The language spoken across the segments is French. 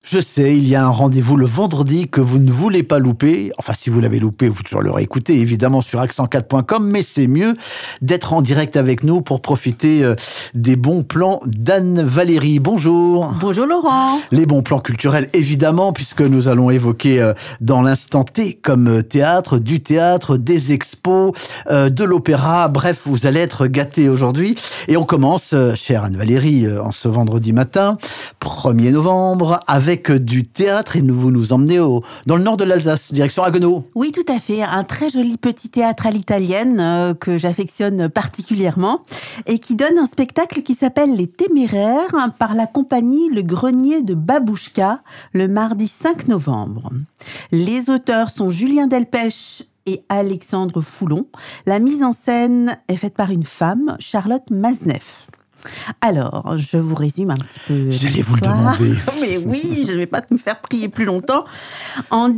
Je sais, il y a un rendez-vous le vendredi que vous ne voulez pas louper. Enfin, si vous l'avez loupé, vous pouvez toujours le réécouter, évidemment, sur accent4.com. Mais c'est mieux d'être en direct avec nous pour profiter des bons plans d'Anne-Valérie. Bonjour. Bonjour Laurent. Les bons plans culturels, évidemment, puisque nous allons évoquer dans l'instant T comme théâtre, des expos, de l'opéra. Bref, vous allez être gâtés aujourd'hui. Et on commence, chère Anne-Valérie, en ce vendredi matin, 1er novembre, avec du théâtre, et vous nous emmenez dans le nord de l'Alsace, direction Haguenau. Oui, tout à fait. Un très joli petit théâtre à l'italienne que j'affectionne particulièrement et qui donne un spectacle qui s'appelle Les Téméraires par la compagnie Le Grenier de Babouchka le mardi 5 novembre. Les auteurs sont Julien Delpech et Alexandre Foulon. La mise en scène est faite par une femme, Charlotte Mazneff. Alors, je vous résume un petit peu. J'allais vous le demander. Mais oui, je ne vais pas me faire prier plus longtemps. En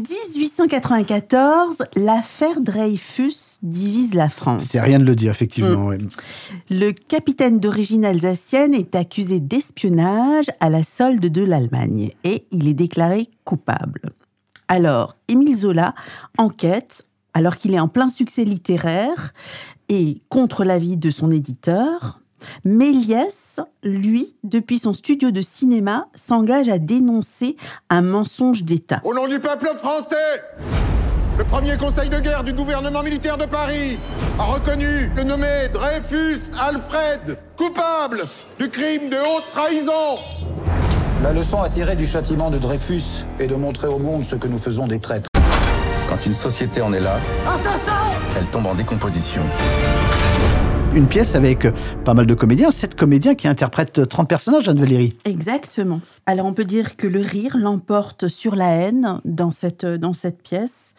1894, l'affaire Dreyfus divise la France. C'est rien de le dire, effectivement. Oui. Le capitaine d'origine alsacienne est accusé d'espionnage à la solde de l'Allemagne et il est déclaré coupable. Alors, Émile Zola enquête alors qu'il est en plein succès littéraire et contre l'avis de son éditeur. Méliès, lui, depuis son studio de cinéma, s'engage à dénoncer un mensonge d'État. Au nom du peuple français, le premier conseil de guerre du gouvernement militaire de Paris a reconnu le nommé Dreyfus Alfred coupable du crime de haute trahison. La leçon à tirer du châtiment de Dreyfus est de montrer au monde ce que nous faisons des traîtres. Quand une société en est là, elle tombe en décomposition. Une pièce avec pas mal de comédiens, 7 comédiens qui interprètent 30 personnages, Anne-Valérie. Exactement. Alors on peut dire que le rire l'emporte sur la haine dans cette pièce.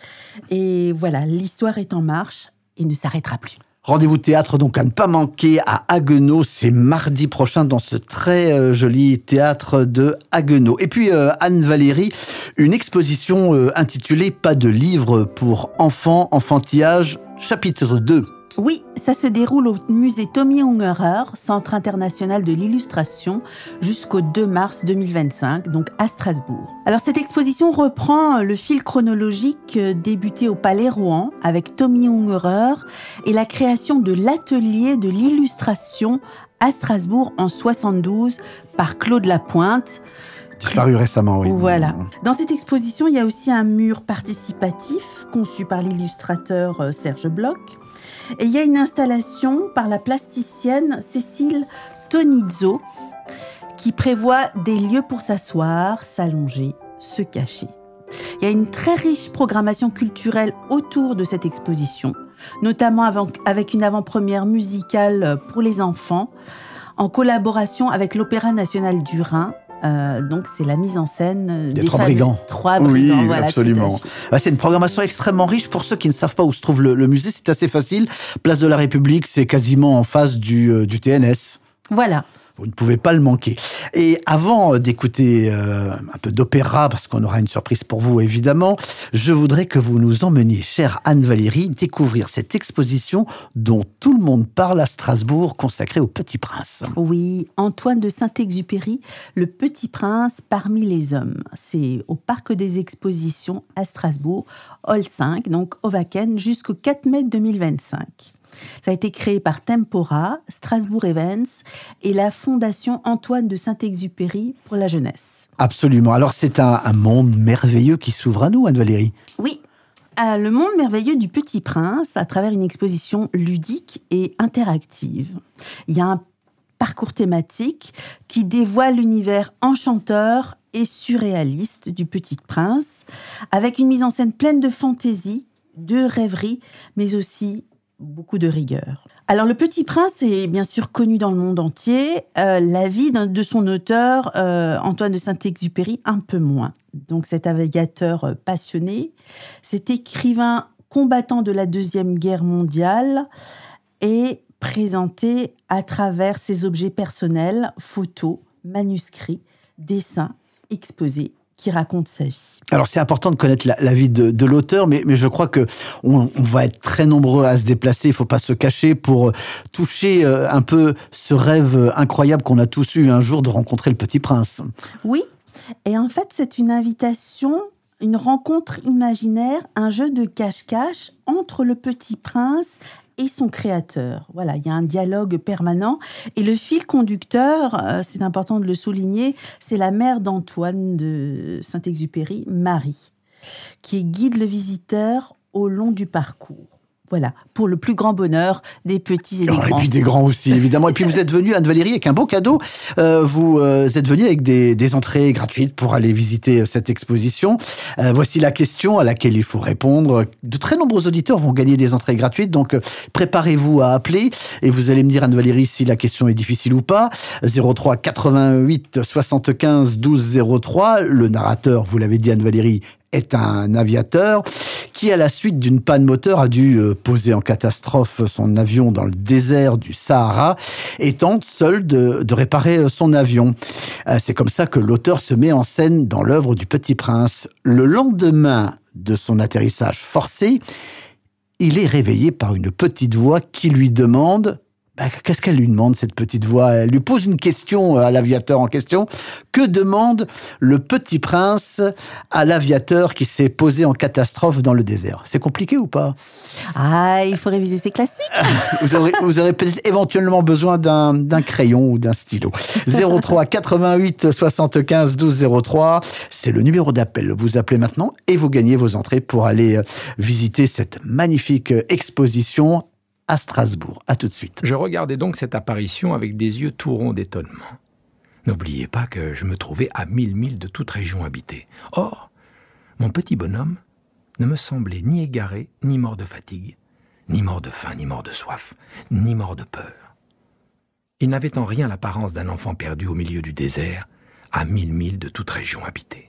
Et voilà, l'histoire est en marche et ne s'arrêtera plus. Rendez-vous théâtre donc à ne pas manquer à Haguenau, c'est mardi prochain dans ce très joli théâtre de Haguenau. Et puis Anne-Valérie, une exposition intitulée « Pas de livres pour enfants, enfantillage », chapitre 2. Oui, ça se déroule au musée Tommy Ungerer, Centre international de l'illustration, jusqu'au 2 mars 2025, donc à Strasbourg. Alors cette exposition reprend le fil chronologique débuté au Palais Rohan avec Tommy Ungerer et la création de l'atelier de l'illustration à Strasbourg en 72 par Claude Lapointe. Disparu récemment, oui. Voilà. Dans cette exposition, il y a aussi un mur participatif conçu par l'illustrateur Serge Bloch. Et il y a une installation par la plasticienne Cécile Tonizzo qui prévoit des lieux pour s'asseoir, s'allonger, se cacher. Il y a une très riche programmation culturelle autour de cette exposition, notamment avec une avant-première musicale pour les enfants, en collaboration avec l'Opéra national du Rhin. Donc c'est la mise en scène des Trois Brigands. Trois Brigands, oui, voilà, absolument. C'est une programmation extrêmement riche. Pour ceux qui ne savent pas où se trouve le musée, c'est assez facile. Place de la République, c'est quasiment en face du TNS. Voilà. Vous ne pouvez pas le manquer. Et avant d'écouter un peu d'opéra, parce qu'on aura une surprise pour vous évidemment, je voudrais que vous nous emmeniez, chère Anne-Valérie, découvrir cette exposition dont tout le monde parle à Strasbourg, consacrée au Petit Prince. Oui, Antoine de Saint-Exupéry, Le Petit Prince parmi les hommes. C'est au Parc des Expositions à Strasbourg, Hall 5, donc au Wacken, jusqu'au 4 mai 2025. Ça a été créé par Tempora, Strasbourg Events et la Fondation Antoine de Saint-Exupéry pour la jeunesse. Absolument. Alors c'est un monde merveilleux qui s'ouvre à nous, Anne-Valérie. Oui, le monde merveilleux du Petit Prince à travers une exposition ludique et interactive. Il y a un parcours thématique qui dévoile l'univers enchanteur et surréaliste du Petit Prince, avec une mise en scène pleine de fantaisie, de rêverie, mais aussi beaucoup de rigueur. Alors, Le Petit Prince est bien sûr connu dans le monde entier. La vie de son auteur, Antoine de Saint-Exupéry, un peu moins. Donc, cet navigateur passionné, cet écrivain combattant de la Deuxième Guerre mondiale est présenté à travers ses objets personnels, photos, manuscrits, dessins, exposés, qui raconte sa vie. Alors c'est important de connaître la vie de l'auteur, mais je crois que on va être très nombreux à se déplacer, il faut pas se cacher, pour toucher un peu ce rêve incroyable qu'on a tous eu un jour de rencontrer le Petit Prince. Oui, Et en fait, c'est une invitation, une rencontre imaginaire, un jeu de cache-cache entre le Petit Prince et son créateur. Voilà, il y a un dialogue permanent. Et le fil conducteur, c'est important de le souligner, c'est la mère d'Antoine de Saint-Exupéry, Marie, qui guide le visiteur au long du parcours. Voilà, pour le plus grand bonheur des petits et des Et grands. puis des grands aussi, évidemment. Et puis vous êtes venu, Anne-Valérie, avec un beau cadeau. Vous êtes venu avec des entrées gratuites pour aller visiter cette exposition. Voici la question à laquelle il faut répondre. De très nombreux auditeurs vont gagner des entrées gratuites, donc préparez-vous à appeler et vous allez me dire, Anne-Valérie, si la question est difficile ou pas. 03 88 75 12 03. Le narrateur, vous l'avez dit, Anne-Valérie, est un aviateur qui, à la suite d'une panne moteur, a dû poser en catastrophe son avion dans le désert du Sahara et tente seul de réparer son avion. C'est comme ça que l'auteur se met en scène dans l'œuvre du Petit Prince. Le lendemain de son atterrissage forcé, il est réveillé par une petite voix qui lui demande... qu'est-ce qu'elle lui demande, cette petite voix? Elle lui pose une question à l'aviateur en question. Que demande le Petit Prince à l'aviateur qui s'est posé en catastrophe dans le désert? C'est compliqué ou pas? Ah, il faut réviser ses classiques. Vous aurez peut-être éventuellement besoin d'un crayon ou d'un stylo. 03 88 75 12 03, c'est le numéro d'appel. Vous appelez maintenant et vous gagnez vos entrées pour aller visiter cette magnifique exposition à Strasbourg. À tout de suite. Je regardais donc cette apparition avec des yeux tout ronds d'étonnement. N'oubliez pas que je me trouvais à 1000 milles de toute région habitée. Or, mon petit bonhomme ne me semblait ni égaré, ni mort de fatigue, ni mort de faim, ni mort de soif, ni mort de peur. Il n'avait en rien l'apparence d'un enfant perdu au milieu du désert, à 1000 milles de toute région habitée.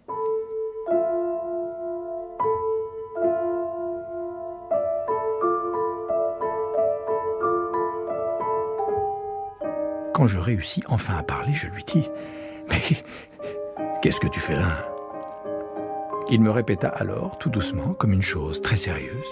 Quand je réussis enfin à parler, je lui dis « Mais qu'est-ce que tu fais là ?» Il me répéta alors, tout doucement, comme une chose très sérieuse.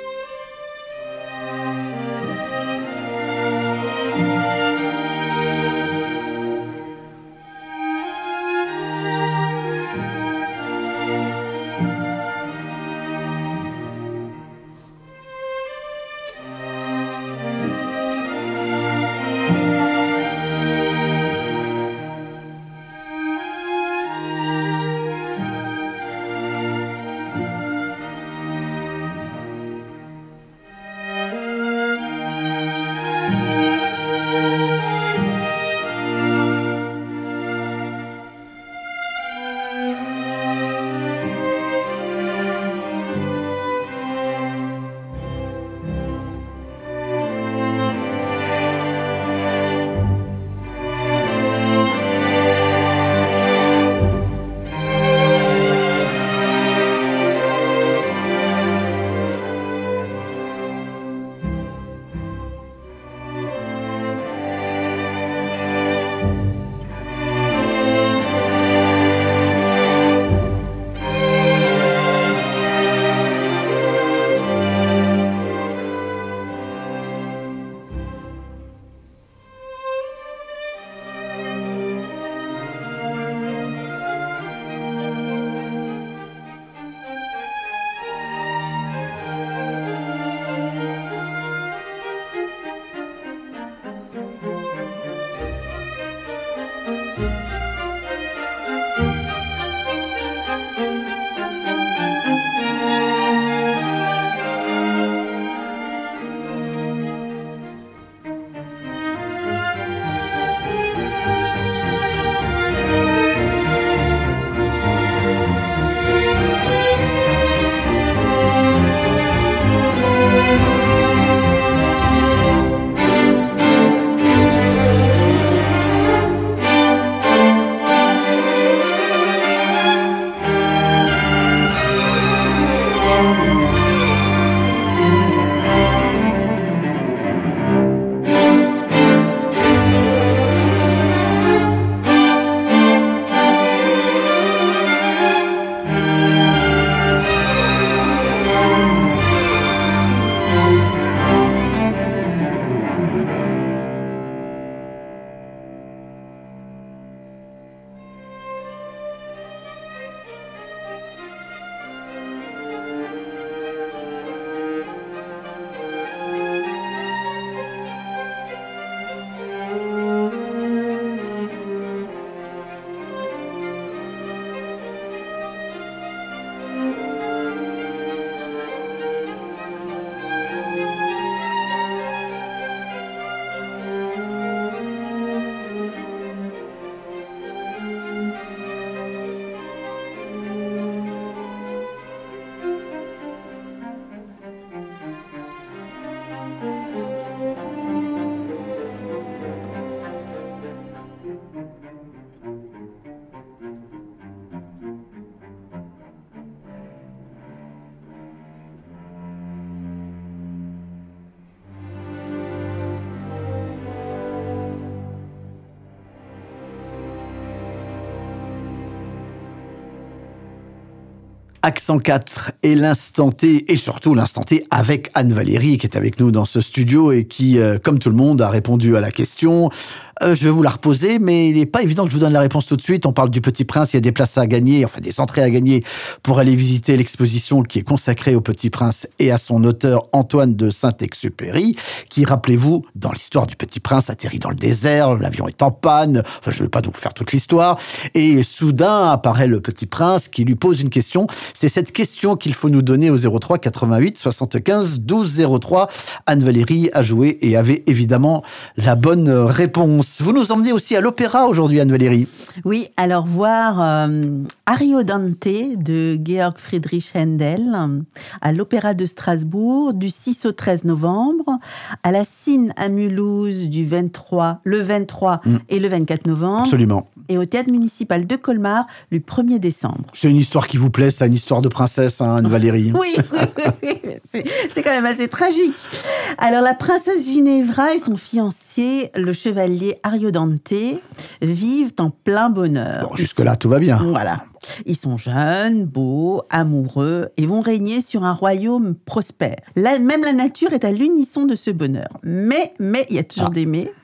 Accent 4 et l'instant T, et surtout l'instant T avec Anne-Valérie qui est avec nous dans ce studio et qui, comme tout le monde, a répondu à la question. Je vais vous la reposer, mais il n'est pas évident que je vous donne la réponse tout de suite. On parle du Petit Prince, il y a des places à gagner, enfin des entrées à gagner pour aller visiter l'exposition qui est consacrée au Petit Prince et à son auteur Antoine de Saint-Exupéry, qui, rappelez-vous, dans l'histoire du Petit Prince, atterrit dans le désert, l'avion est en panne, enfin je ne vais pas vous faire toute l'histoire, et soudain apparaît le Petit Prince qui lui pose une question. C'est cette question qu'il faut nous donner au 03 88 75 12 03. Anne-Valérie a joué et avait évidemment la bonne réponse. Vous nous emmenez aussi à l'opéra aujourd'hui, Anne-Valérie. Oui, alors voir Ariodante de Georg Friedrich Händel à l'Opéra de Strasbourg du 6 au 13 novembre, à la Cine à Mulhouse le 23 et le 24 novembre. Absolument. Et au Théâtre municipal de Colmar le 1er décembre. C'est une histoire qui vous plaît, c'est une histoire de princesse, hein, Anne-Valérie. Oui. C'est quand même assez tragique. Alors, la princesse Ginevra et son fiancé, le chevalier Ariodante, vivent en plein bonheur. Bon, jusque-là, tout va bien. Voilà. Ils sont jeunes, beaux, amoureux et vont régner sur un royaume prospère. Même la nature est à l'unisson de ce bonheur. Mais, il y a toujours des mais.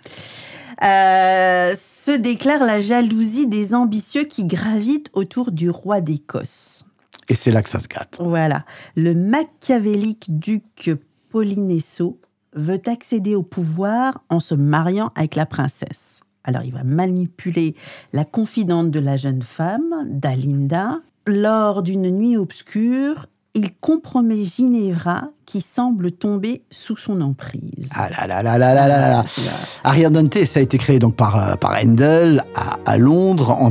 Se déclare la jalousie des ambitieux qui gravitent autour du roi d'Écosse. Et c'est là que ça se gâte. Voilà. Le machiavélique duc Polinesso veut accéder au pouvoir en se mariant avec la princesse. Alors, il va manipuler la confidente de la jeune femme, Dalinda. Lors d'une nuit obscure, il compromet Ginevra qui semble tomber sous son emprise. Ah là là là là là là là. Ariodante, ça a été créé donc par Händel à Londres en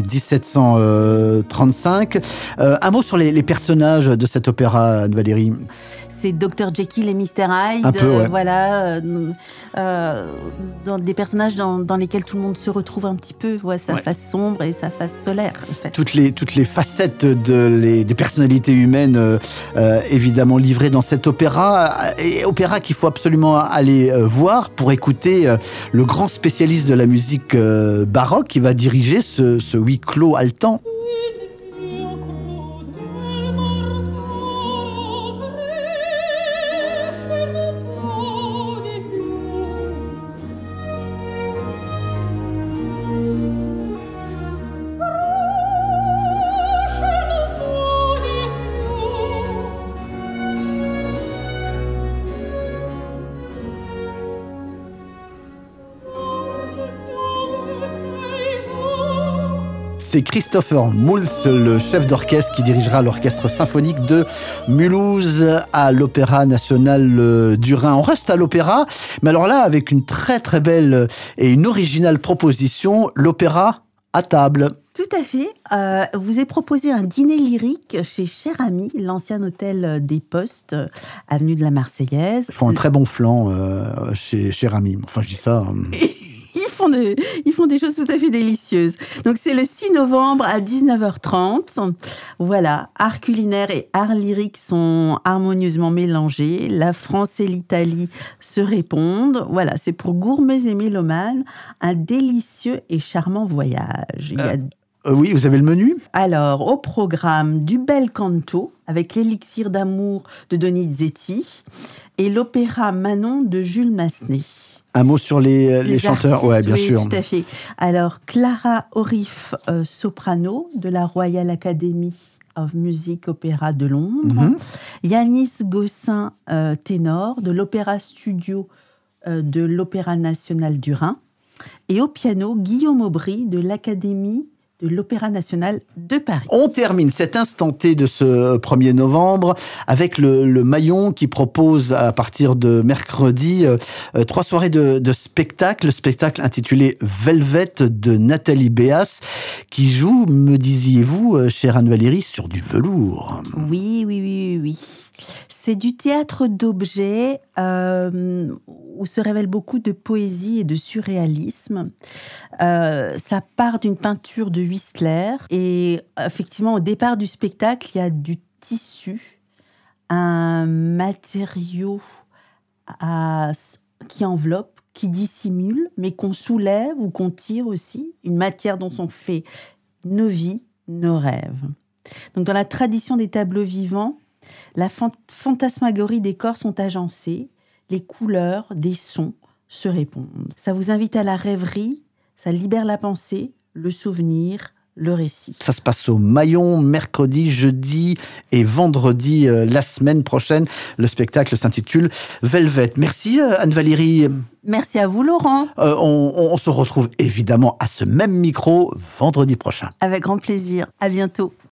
1735. Un mot sur les personnages de cet opéra, Anne-Valérie. C'est Dr Jekyll et Mr Hyde, un peu, ouais. Voilà, dans des personnages dans lesquels tout le monde se retrouve un petit peu, sa face sombre et sa face solaire. En fait. Toutes les facettes des personnalités humaines, évidemment livrées dans cet opéra, et opéra qu'il faut absolument aller voir pour écouter le grand spécialiste de la musique baroque qui va diriger ce huis clos haletant. C'est Christopher Moulz, le chef d'orchestre, qui dirigera l'orchestre symphonique de Mulhouse à l'Opéra National du Rhin. On reste à l'opéra, mais alors là, avec une très très belle et une originale proposition, l'opéra à table. Tout à fait. Vous ai proposé un dîner lyrique chez Cher Ami, l'ancien hôtel des Postes, avenue de la Marseillaise. Ils font un très bon flan chez Cher Ami. Enfin, je dis ça... Ils font des choses tout à fait délicieuses. Donc, c'est le 6 novembre à 19h30. Voilà, art culinaire et art lyrique sont harmonieusement mélangés. La France et l'Italie se répondent. Voilà, c'est pour gourmets et mélomanes un délicieux et charmant voyage. Oui, vous avez le menu ? Alors, au programme du bel canto, avec l'élixir d'amour de Donizetti et l'opéra Manon de Jules Massenet. Un mot sur les chanteurs, artistes, ouais, bien sûr. Tout à fait. Alors, Clara Orif, soprano de la Royal Academy of Music Opéra de Londres. Yanis Gossin, ténor de l'Opéra Studio de l'Opéra National du Rhin. Et au piano, Guillaume Aubry de l'Académie de l'Opéra National de Paris. On termine cet instant T de ce 1er novembre avec le Maillon qui propose à partir de mercredi 3 soirées de spectacle. Le spectacle intitulé Velvet de Nathalie Béas qui joue, me disiez-vous, chère Anne-Valérie, sur du velours. Oui. C'est du théâtre d'objets où se révèle beaucoup de poésie et de surréalisme. Ça part d'une peinture de Whistler et effectivement, au départ du spectacle, il y a du tissu, un matériau qui enveloppe, qui dissimule, mais qu'on soulève ou qu'on tire aussi, une matière dont sont faits nos vies, nos rêves. Donc, dans la tradition des tableaux vivants, la fantasmagorie des corps sont agencées, les couleurs des sons se répondent. Ça vous invite à la rêverie, ça libère la pensée, le souvenir, le récit. Ça se passe au Maillon, mercredi, jeudi et vendredi la semaine prochaine. Le spectacle s'intitule Velvet. Merci Anne-Valérie. Merci à vous Laurent. On se retrouve évidemment à ce même micro vendredi prochain. Avec grand plaisir. À bientôt.